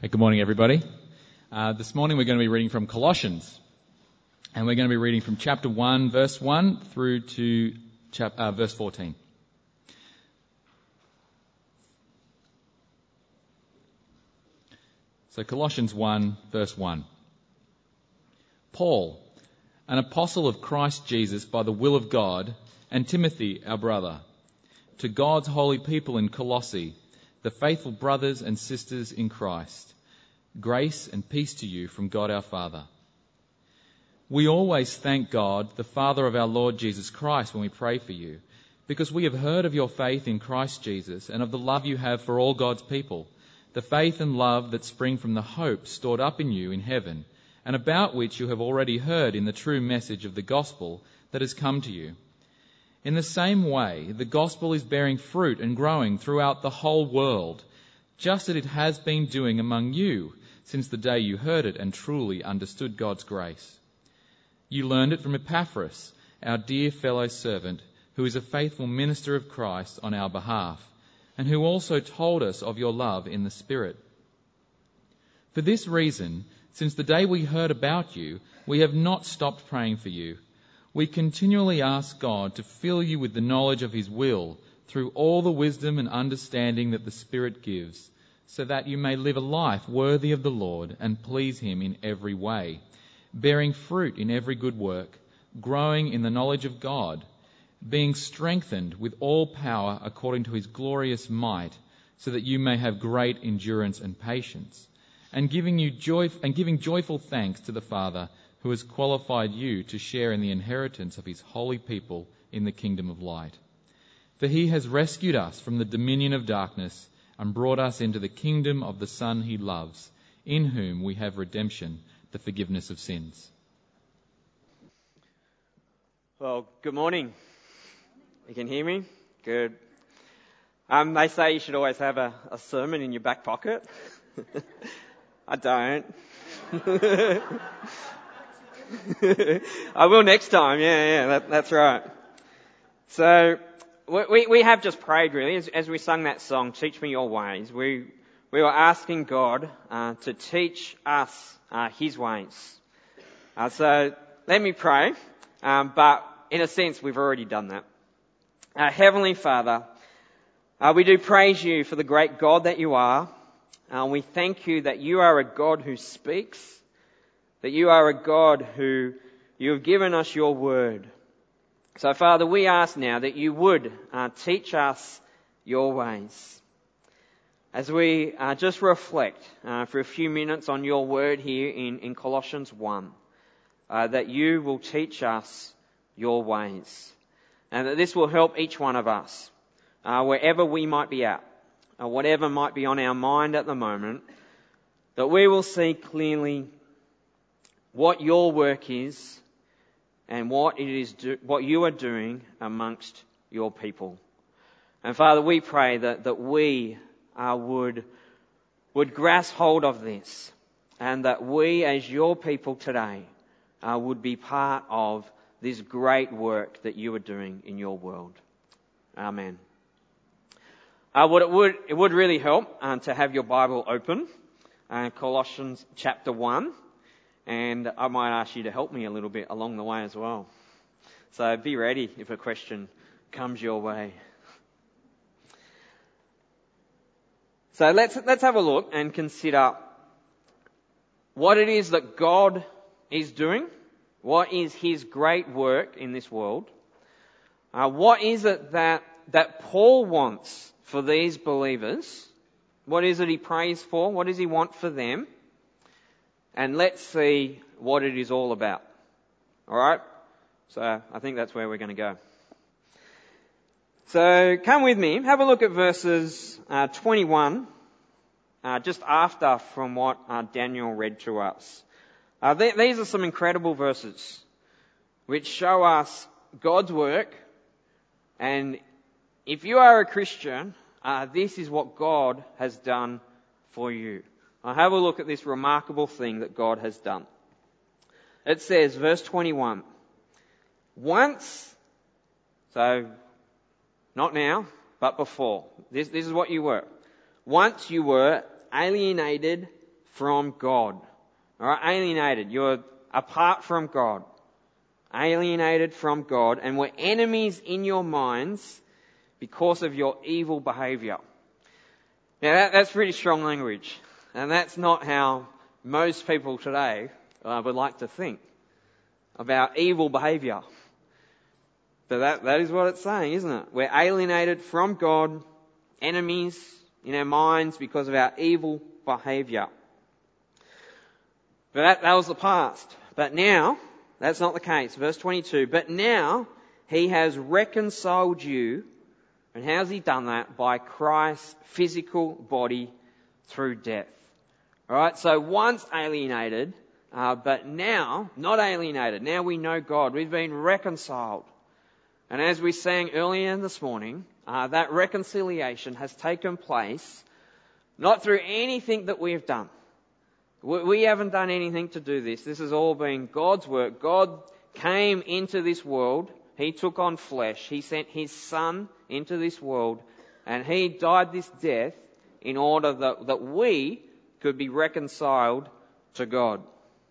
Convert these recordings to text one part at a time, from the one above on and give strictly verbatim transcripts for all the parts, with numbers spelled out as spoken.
Good morning, everybody. Uh, this morning we're going to be reading from Colossians, and we're going to be reading from chapter one, verse one, through to chap- uh, verse fourteen. So Colossians one, verse one. Paul, an apostle of Christ Jesus by the will of God, and Timothy, our brother, to God's holy people in Colossae, the faithful brothers and sisters in Christ, grace and peace to you from God our Father. We always thank God, the Father of our Lord Jesus Christ, when we pray for you, because we have heard of your faith in Christ Jesus and of the love you have for all God's people, the faith and love that spring from the hope stored up in you in heaven, and about which you have already heard in the true message of the gospel that has come to you. In the same way, the gospel is bearing fruit and growing throughout the whole world, just as it has been doing among you since the day you heard it and truly understood God's grace. You learned it from Epaphras, our dear fellow servant, who is a faithful minister of Christ on our behalf, and who also told us of your love in the Spirit. For this reason, since the day we heard about you, we have not stopped praying for you. We continually ask God to fill you with the knowledge of His will through all the wisdom and understanding that the Spirit gives, so that you may live a life worthy of the Lord and please Him in every way, bearing fruit in every good work, growing in the knowledge of God, being strengthened with all power according to His glorious might, so that you may have great endurance and patience, and giving you joy and giving joyful thanks to the Father, who has qualified you to share in the inheritance of His holy people in the kingdom of light. For He has rescued us from the dominion of darkness and brought us into the kingdom of the Son He loves, in whom we have redemption, the forgiveness of sins. Well, good morning. You can hear me? Good. Um, they say you should always have a, a sermon in your back pocket. I don't. I will next time. Yeah, yeah, that, that's right. So we we have just prayed really as, as we sung that song, "Teach Me Your Ways." We we were asking God uh, to teach us uh, His ways. Uh, so let me pray. Um, but in a sense, we've already done that. Uh, Heavenly Father, uh, we do praise you for the great God that you are. Uh, we thank you that you are a God who speaks, that you are a God who you have given us your word. So, Father, we ask now that you would uh, teach us your ways. As we uh, just reflect uh, for a few minutes on your word here in, in Colossians one, uh, that you will teach us your ways. And that this will help each one of us, uh, wherever we might be at, or whatever might be on our mind at the moment, that we will see clearly what your work is and what it is, do, what you are doing amongst your people. And Father, we pray that, that we uh, would, would grasp hold of this, and that we as your people today uh, would be part of this great work that you are doing in your world. Amen. Uh, what it would, it would really help uh, to have your Bible open, uh, Colossians chapter one, and I might ask you to help me a little bit along the way as well. So be ready if a question comes your way. So let's let's have a look and consider what it is that God is doing. What is His great work in this world? Uh, what is it that that Paul wants for these believers? What is it he prays for? What does he want for them? And let's see what it is all about. All right? So I think that's where we're going to go. So come with me. Have a look at verses uh, twenty-one, uh, just after from what uh, Daniel read to us. Uh, th- these are some incredible verses which show us God's work, and if you are a Christian, uh, this is what God has done for you. Now have a look at this remarkable thing that God has done. It says, verse twenty-one, once, so not now, but before. This, this is what you were. Once you were alienated from God. Alright, alienated. You're apart from God. Alienated from God and were enemies in your minds because of your evil behaviour. Now that, that's pretty strong language. And that's not how most people today uh, would like to think about evil behaviour. But that, that is what it's saying, isn't it? We're alienated from God, enemies in our minds because of our evil behaviour. But that, that was the past. But now, that's not the case. Verse twenty-two, but now he has reconciled you. And how's he done that? By Christ's physical body through death. Alright, so once alienated, uh, but now not alienated. Now we know God. We've been reconciled. And as we sang earlier this morning, uh, that reconciliation has taken place not through anything that we have done. We, we haven't done anything to do this. This has all been God's work. God came into this world. He took on flesh. He sent his Son into this world. And he died this death in order that, that we could be reconciled to God.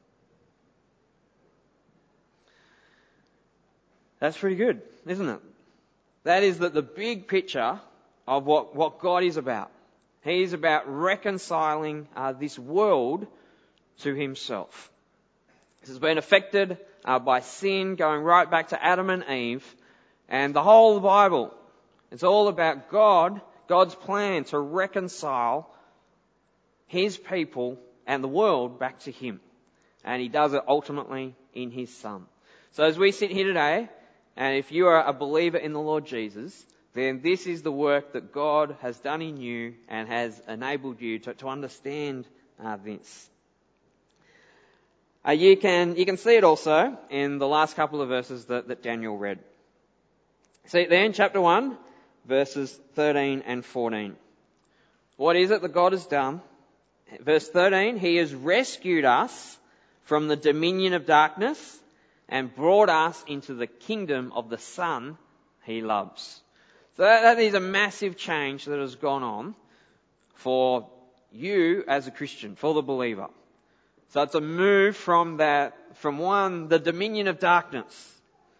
That's pretty good, isn't it? That is the, the big picture of what, what God is about. He is about reconciling uh, this world to himself. This has been affected uh, by sin, going right back to Adam and Eve. And the whole Bible, it's all about God, God's plan to reconcile his people and the world back to him. And he does it ultimately in his Son. So as we sit here today, and if you are a believer in the Lord Jesus, then this is the work that God has done in you and has enabled you to, to understand uh, this. Uh, you can you can see it also in the last couple of verses that, that Daniel read. See it there in chapter one, verses thirteen and fourteen. What is it that God has done? Verse thirteen, he has rescued us from the dominion of darkness and brought us into the kingdom of the Son he loves. So that, that is a massive change that has gone on for you as a Christian, for the believer. So it's a move from that, from one, the dominion of darkness,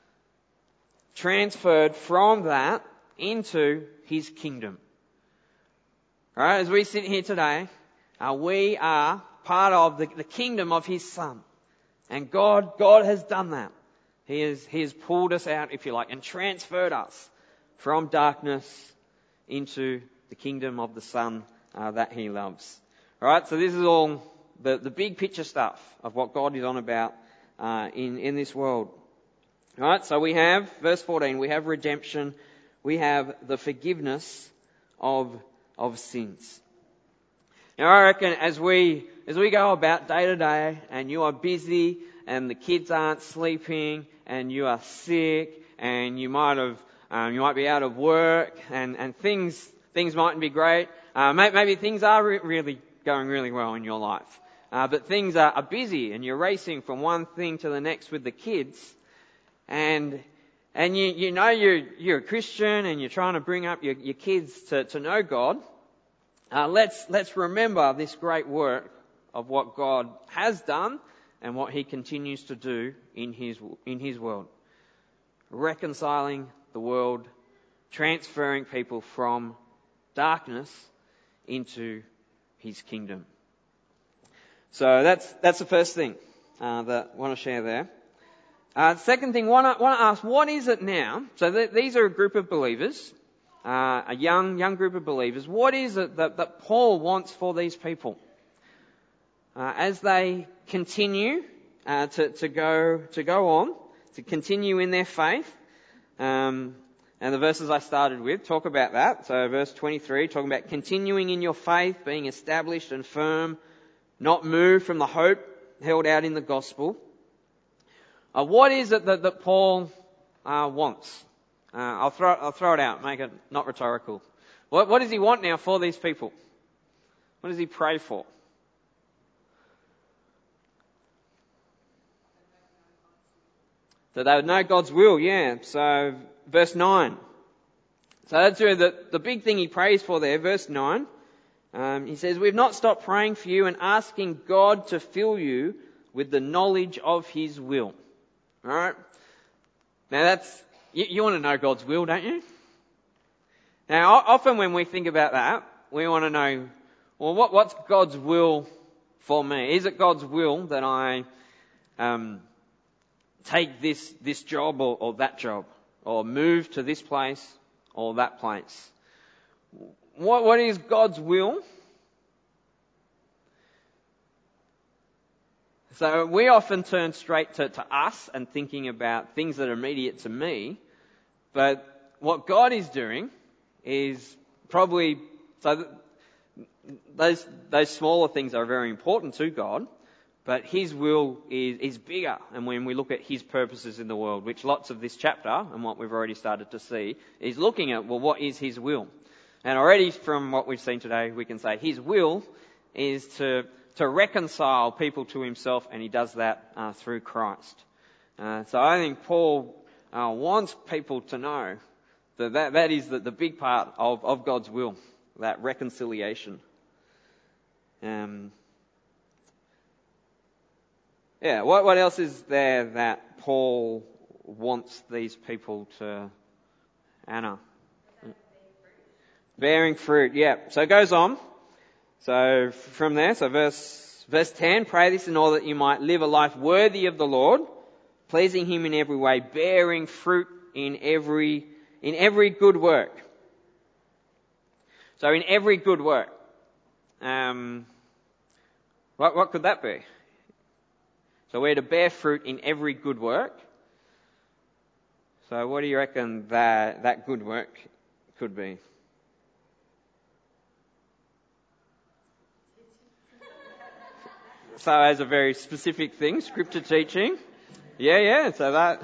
transferred from that into his kingdom. Alright, as we sit here today, uh, we are part of the, the kingdom of his Son. And God, God has done that. He has, he has pulled us out, if you like, and transferred us from darkness into the kingdom of the Son uh, that he loves. Alright, so this is all the, the big picture stuff of what God is on about uh, in, in this world. Alright, so we have, verse fourteen, we have redemption, we have the forgiveness of, of sins. Now I reckon as we, as we go about day to day and you are busy and the kids aren't sleeping and you are sick and you might have, um, you might be out of work and, and things, things mightn't be great. Uh, maybe, maybe things are re- really going really well in your life. Uh, but things are, are busy and you're racing from one thing to the next with the kids. And, and you, you know you're, you're a Christian and you're trying to bring up your, your kids to, to know God. Uh, let's, let's remember this great work of what God has done and what he continues to do in his, in his world. Reconciling the world, transferring people from darkness into his kingdom. So that's, that's the first thing, uh, that I want to share there. Uh, second thing, I want to, want to ask, what is it now? So th- these are a group of believers. Uh, a young, young group of believers. What is it that, that Paul wants for these people? Uh, as they continue, uh, to, to go, to go on, to continue in their faith, um, and the verses I started with talk about that. So verse twenty-three, talking about continuing in your faith, being established and firm, not moved from the hope held out in the gospel. Uh, what is it that, that Paul, uh, wants? Uh, I'll throw, I'll throw it out, make it not rhetorical. What, what does he want now for these people? What does he pray for? That they would know God's will, yeah. So, verse nine. So that's really the, the big thing he prays for there, verse nine. Um, he says, we've not stopped praying for you and asking God to fill you with the knowledge of his will. All right? Now that's, you, you want to know God's will, don't you? Now often when we think about that, we want to know, well, what, what's God's will for me? Is it God's will that I um, take this this job or, or that job, or move to this place or that place? What what is God's will? So we often turn straight to, to us and thinking about things that are immediate to me, but what God is doing is probably so. That, Those those smaller things are very important to God, but his will is, is bigger. And when we look at his purposes in the world, which lots of this chapter and what we've already started to see is looking at, well, what is his will? And already from what we've seen today, we can say his will is to to reconcile people to himself, and he does that uh, through Christ. Uh, so I think Paul uh, wants people to know that that, that is the, the big part of, of God's will, that reconciliation. Um, yeah, what, what else is there that Paul wants these people to, Anna? Bearing fruit, yeah. So it goes on. So from there, so verse, verse ten, pray this in order that you might live a life worthy of the Lord, pleasing him in every way, bearing fruit in every, in every good work. So in every good work. Um, what, what could that be? So we're to bear fruit in every good work. So what do you reckon that, that good work could be? So as a very specific thing, scripture teaching. Yeah, yeah, so that...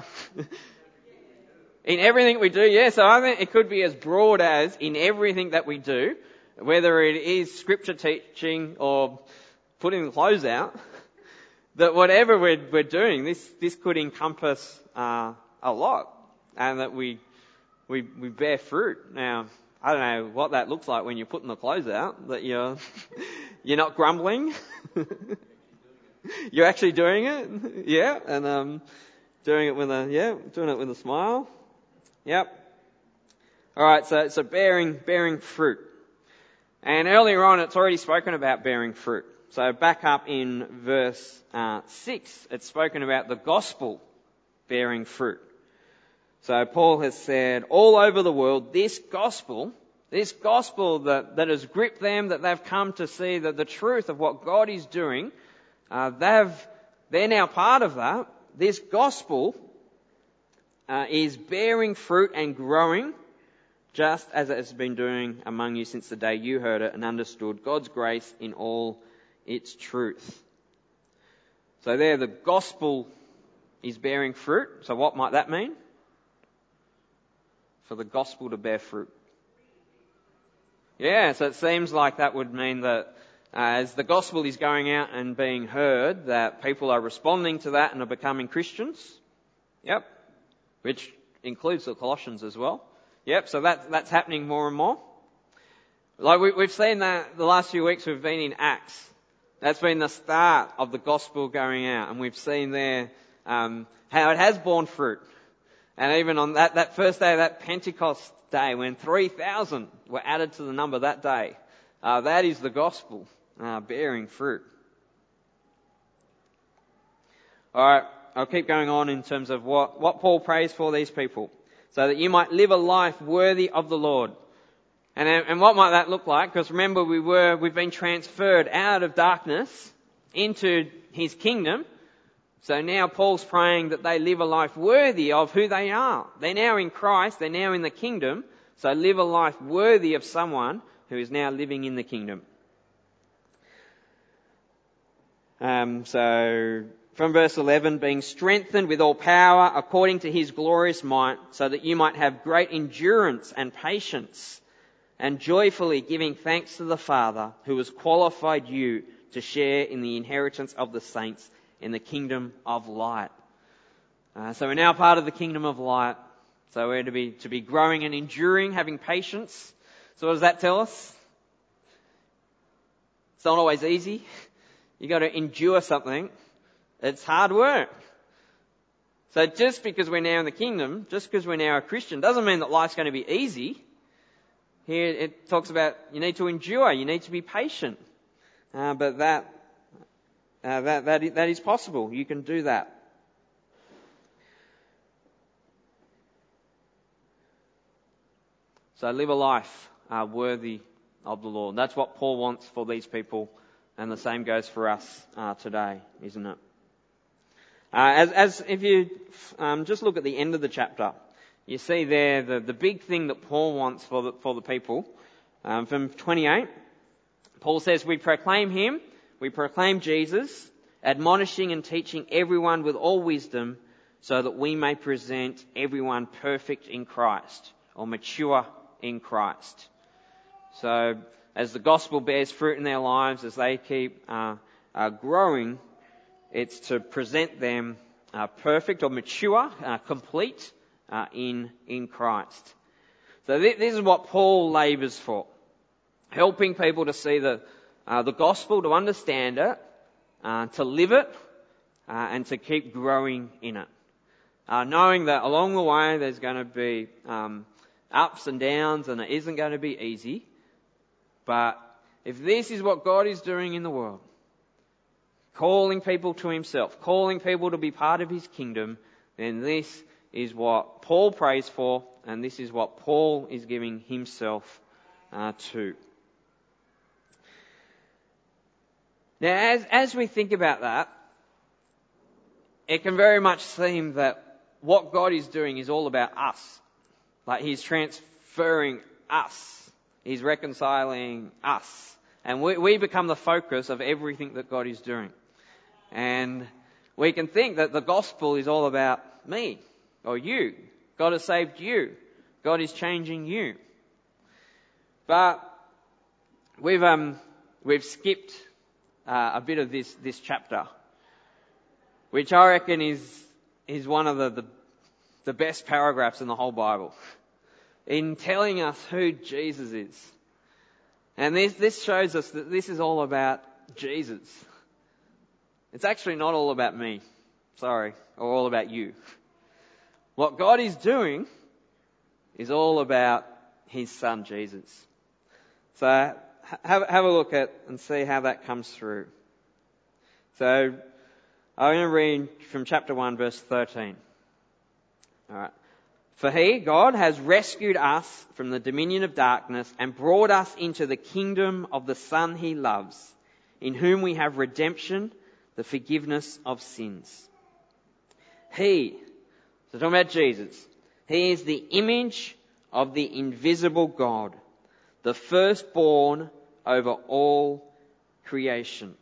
in everything we do, yeah, so I think it could be as broad as in everything that we do, whether it is scripture teaching or putting the clothes out, that whatever we're, we're doing, this, this could encompass uh, a lot, and that we, we, we bear fruit. Now, I don't know what that looks like when you're putting the clothes out, that you're, you're not grumbling. You're actually doing it, yeah, and um, doing it with a yeah, doing it with a smile, yep. All right, so so bearing bearing fruit, and earlier on it's already spoken about bearing fruit. So back up in verse uh, six, it's spoken about the gospel bearing fruit. So Paul has said all over the world, this gospel, this gospel that that has gripped them, that they've come to see that the truth of what God is doing. Uh, they've, they're now part of that. This gospel uh, is bearing fruit and growing, just as it has been doing among you since the day you heard it and understood God's grace in all its truth. So there, the gospel is bearing fruit. So what might that mean? For the gospel to bear fruit. Yeah, so it seems like that would mean that Uh, as the gospel is going out and being heard, that people are responding to that and are becoming Christians. Yep. Which includes the Colossians as well. Yep, so that, that's happening more and more. Like we, we've seen that the last few weeks we've been in Acts. That's been the start of the gospel going out, and we've seen there um, how it has borne fruit. And even on that, that first day, that Pentecost day, when three thousand were added to the number that day, uh, that is the gospel. Uh, bearing fruit. Alright, I'll keep going on in terms of what, what Paul prays for these people. So that you might live a life worthy of the Lord. And, and what might that look like? Because remember we were, we've been transferred out of darkness into his kingdom. So now Paul's praying that they live a life worthy of who they are. They're now in Christ, they're now in the kingdom. So live a life worthy of someone who is now living in the kingdom. Um, so from verse eleven, being strengthened with all power according to his glorious might, so that you might have great endurance and patience, and joyfully giving thanks to the Father who has qualified you to share in the inheritance of the saints in the kingdom of light. Uh, so we're now part of the kingdom of light. So we're to be to be growing and enduring, having patience. So what does that tell us? It's not always easy. You got to endure something. It's hard work. So just because we're now in the kingdom, just because we're now a Christian, doesn't mean that life's going to be easy. Here it talks about you need to endure, you need to be patient. Uh, but that, uh, that, that, is, that is possible. You can do that. So live a life uh, worthy of the Lord. That's what Paul wants for these people, and the same goes for us uh, today, isn't it? Uh, as, as if you um, just look at the end of the chapter, you see there the, the big thing that Paul wants for the, for the people. Um, from twenty-eight, Paul says, "We proclaim him, we proclaim Jesus, admonishing and teaching everyone with all wisdom, so that we may present everyone perfect in Christ," or mature in Christ. So as the gospel bears fruit in their lives, as they keep uh, uh, growing, it's to present them uh, perfect or mature, uh, complete uh, in in Christ. So th- this is what Paul labours for, helping people to see the uh, the gospel, to understand it, uh, to live it, uh, and to keep growing in it. Uh, knowing that along the way there's going to be um, ups and downs, and it isn't going to be easy. But if this is what God is doing in the world, calling people to himself, calling people to be part of his kingdom, then this is what Paul prays for, and this is what Paul is giving himself uh, to. Now, as, as we think about that, it can very much seem that what God is doing is all about us. Like he's transferring us. He's reconciling us. And we, we become the focus of everything that God is doing. And we can think that the gospel is all about me or you. God has saved you. God is changing you. But we've um we've skipped uh, a bit of this this chapter, which I reckon is is one of the, the the best paragraphs in the whole Bible, in telling us who Jesus is. And this this shows us that this is all about Jesus. It's actually not all about me, sorry, or all about you. What God is doing is all about his son Jesus. So have, have a look at and see how that comes through. So I'm going to read from chapter one, verse thirteen. All right. "For he, God, has rescued us from the dominion of darkness and brought us into the kingdom of the Son he loves, in whom we have redemption, the forgiveness of sins." He, so talking about Jesus, he is the image of the invisible God, the firstborn over all creation.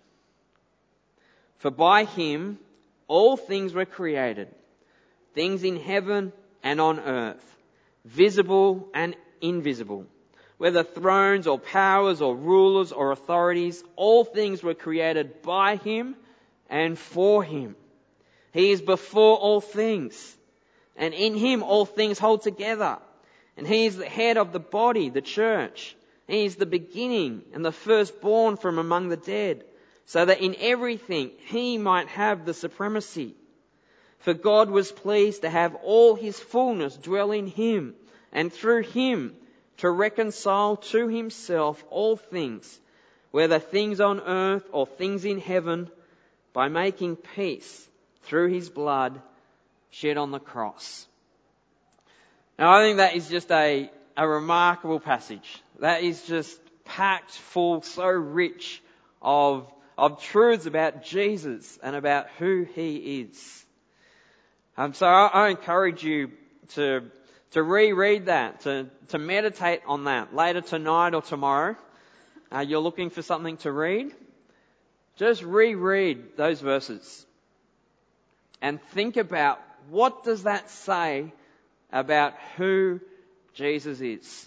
For by him all things were created, things in heaven and on earth, visible and invisible, whether thrones or powers or rulers or authorities, all things were created by him and for him. He is before all things, and in him all things hold together. And he is the head of the body, the church. He is the beginning and the firstborn from among the dead, so that in everything he might have the supremacy. For God was pleased to have all his fullness dwell in him, and through him to reconcile to himself all things, whether things on earth or things in heaven, by making peace through his blood shed on the cross. Now I think that is just a, a remarkable passage. That is just packed full, so rich of, of truths about Jesus and about who he is. Um, so I, I encourage you to to reread that, to, to meditate on that later tonight or tomorrow. Uh, you're looking for something to read. Just reread those verses and think about, what does that say about who Jesus is?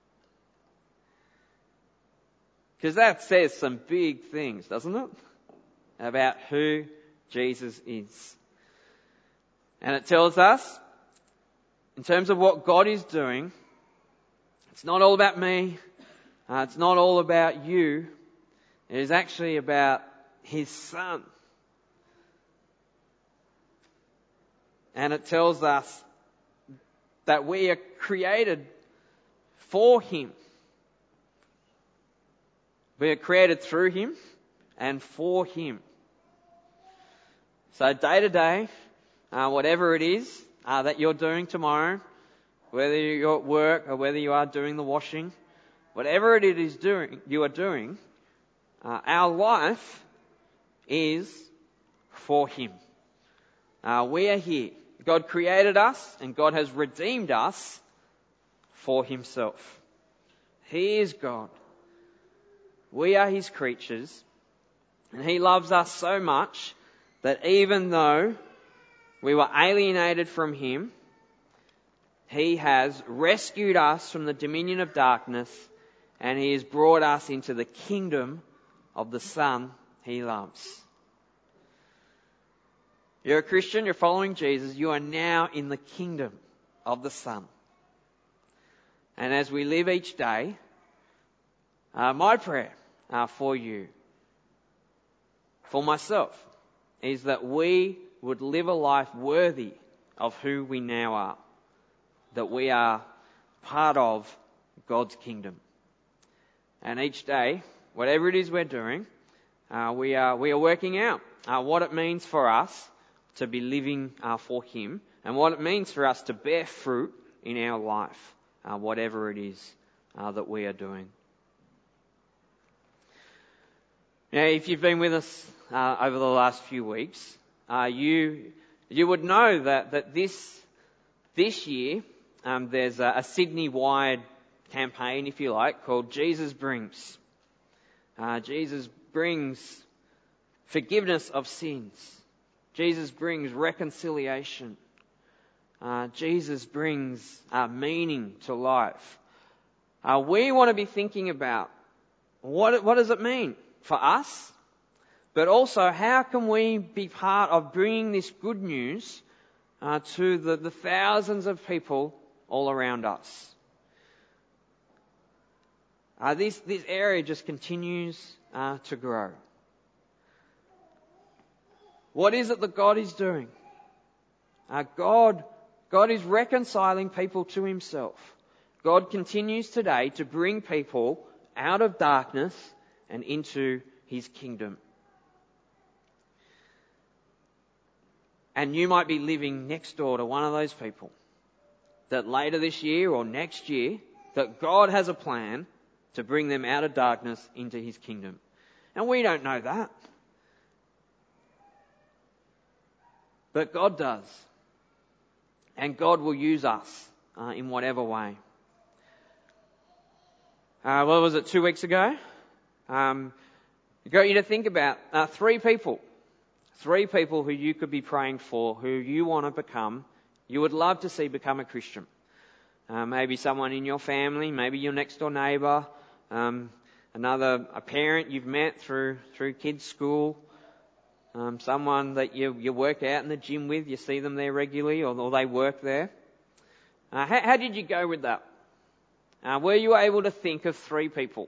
Because that says some big things, doesn't it? About who Jesus is. And it tells us, in terms of what God is doing, it's not all about me. Uh, it's not all about you. It is actually about his Son. And it tells us that we are created for him. We are created through him and for him. So day to day, uh, whatever it is uh, that you're doing tomorrow, whether you're at work or whether you are doing the washing, whatever it is doing, you are doing, uh, our life is for him. Uh, we are here. God created us and God has redeemed us for himself. He is God. We are his creatures, and he loves us so much that even though we were alienated from him, he has rescued us from the dominion of darkness, and he has brought us into the kingdom of the Son he loves. You're a Christian, you're following Jesus, you are now in the kingdom of the Son. And as we live each day, uh, my prayer uh, for you, for myself, is that we would live a life worthy of who we now are. That we are part of God's kingdom. And each day, whatever it is we're doing, uh, we are we are working out uh, what it means for us to be living uh, for him, and what it means for us to bear fruit in our life, uh, whatever it is uh, that we are doing. Now, if you've been with us uh, over the last few weeks, uh, you you would know that that this this year um, there's a, a Sydney-wide campaign, if you like, called Jesus Brings. Uh, Jesus brings forgiveness of sins. Jesus brings reconciliation. Uh, Jesus brings uh, meaning to life. Uh, we want to be thinking about what what does it mean for us, but also how can we be part of bringing this good news uh, to the, the thousands of people all around us. Uh, this this area just continues uh, to grow. What is it that God is doing? Uh, God, God is reconciling people to himself. God continues today to bring people out of darkness and into his kingdom. And you might be living next door to one of those people that later this year or next year, that God has a plan to bring them out of darkness into his kingdom. And we don't know that. But God does. And God will use us uh, in whatever way. Uh, what was it, two weeks ago? Um, I got you to think about uh, three people. Three people who you could be praying for, who you want to become, you would love to see become a Christian. Uh, maybe someone in your family, maybe your next door neighbour, um, another a parent you've met through through kids' school, um, someone that you you work out in the gym with, you see them there regularly, or, or they work there. Uh, how, how did you go with that? Uh, were you able to think of three people?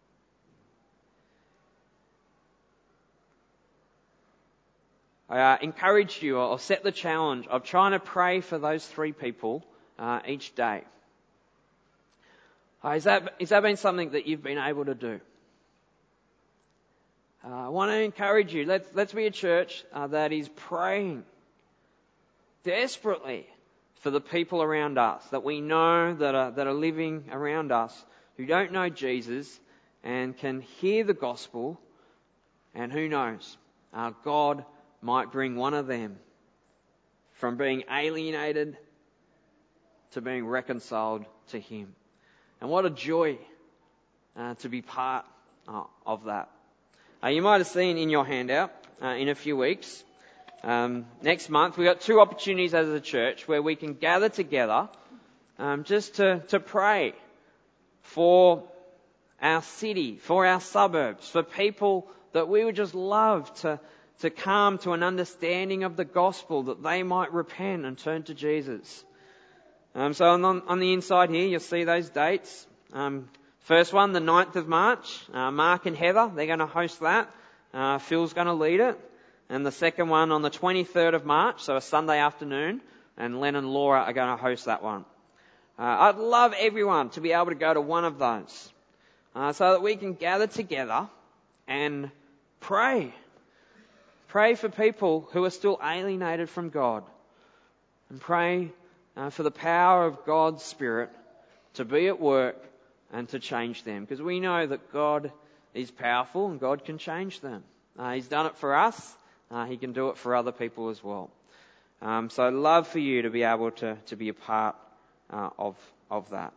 I uh, encourage you or set the challenge of trying to pray for those three people uh, each day. Uh, is that is that been something that you've been able to do? Uh, I want to encourage you. Let's let's be a church uh, that is praying desperately for the people around us that we know that are that are living around us who don't know Jesus and can hear the gospel, and who knows, uh, God might bring one of them from being alienated to being reconciled to him. And what a joy uh, to be part uh, of that. Uh, you might have seen in your handout uh, in a few weeks, um, next month, we've got two opportunities as a church where we can gather together um, just to, to pray for our city, for our suburbs, for people that we would just love to to come to an understanding of the gospel, that they might repent and turn to Jesus. Um, so on, on the inside here, you'll see those dates. Um, First one, the ninth of March, uh, Mark and Heather, they're going to host that. Uh, Phil's going to lead it. And the second one on the twenty-third of March, so a Sunday afternoon, and Len and Laura are going to host that one. Uh, I'd love everyone to be able to go to one of those, uh, so that we can gather together and pray. Pray for people who are still alienated from God. And pray uh, for the power of God's Spirit to be at work and to change them. Because we know that God is powerful and God can change them. Uh, he's done it for us. Uh, he can do it for other people as well. Um, so I'd love for you to be able to, to be a part uh, of, of that.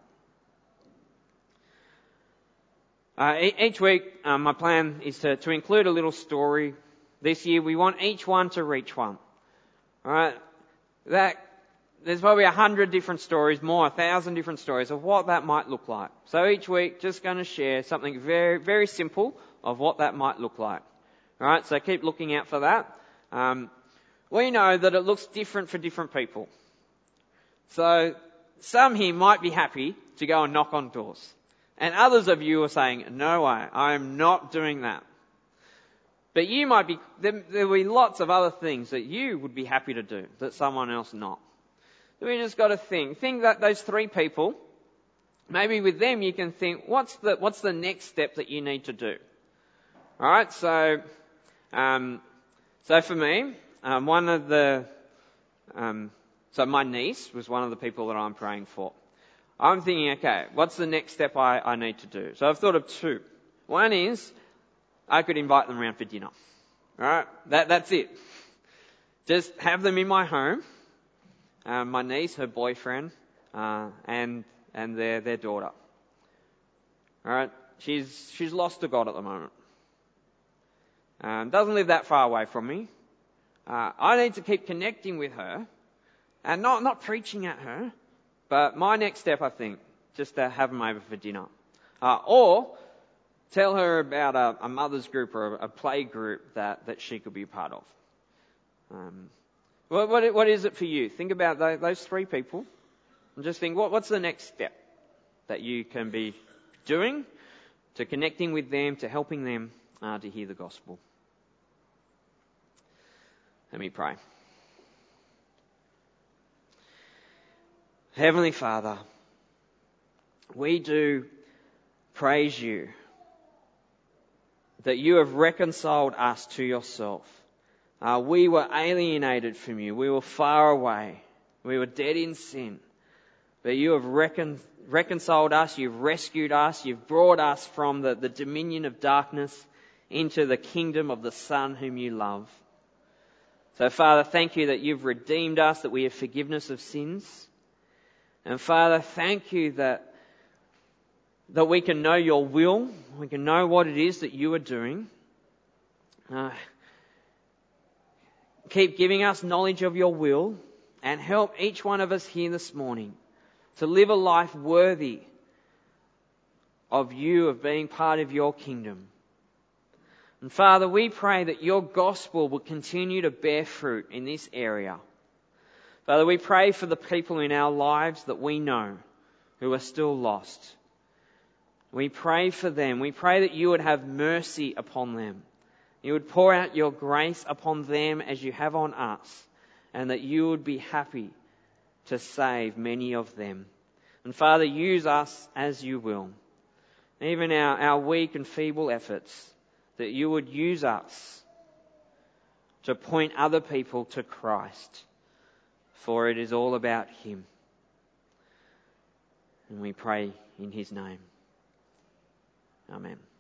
Uh, each week, um, my plan is to, to include a little story. This year, we want each one to reach one. All right, that there's probably a hundred different stories, more, a thousand different stories of what that might look like. So each week, just going to share something very, very simple of what that might look like. All right, so keep looking out for that. Um, we know that it looks different for different people. So some here might be happy to go and knock on doors. And others of you are saying, no way, I am not doing that. But you might be, there will be lots of other things that you would be happy to do that someone else not. So we just got to think. Think that those three people, maybe with them you can think, what's the, what's the next step that you need to do? Alright, so, um, so for me, um, one of the, um, so my niece was one of the people that I'm praying for. I'm thinking, okay, what's the next step I, I need to do? So I've thought of two. One is, I could invite them around for dinner. Alright, that, that's it. Just have them in my home. Um, my niece, her boyfriend, uh, and, and their, their daughter. Alright, she's, she's lost to God at the moment. Um, doesn't live that far away from me. Uh, I need to keep connecting with her, and not, not preaching at her, but my next step, I think, just to have them over for dinner. Uh, or, tell her about a, a mother's group or a, a play group that, that she could be a part of. Um, what, what, what is it for you? Think about those, those three people and just think, what, what's the next step that you can be doing to connecting with them, to helping them uh, to hear the gospel? Let me pray. Heavenly Father, we do praise you that you have reconciled us to yourself. Uh, we were alienated from you. We were far away. We were dead in sin. But you have recon- reconciled us. You've rescued us. You've brought us from the, the dominion of darkness into the kingdom of the Son whom you love. So, Father, thank you that you've redeemed us, that we have forgiveness of sins. And, Father, thank you that that we can know your will, we can know what it is that you are doing. Uh, keep giving us knowledge of your will, and help each one of us here this morning to live a life worthy of you, of being part of your kingdom. And Father, we pray that your gospel will continue to bear fruit in this area. Father, we pray for the people in our lives that we know who are still lost. We pray for them. We pray that you would have mercy upon them. You would pour out your grace upon them as you have on us, and that you would be happy to save many of them. And Father, use us as you will. Even our, our weak and feeble efforts, that you would use us to point other people to Christ, for it is all about him. And we pray in his name. Amen.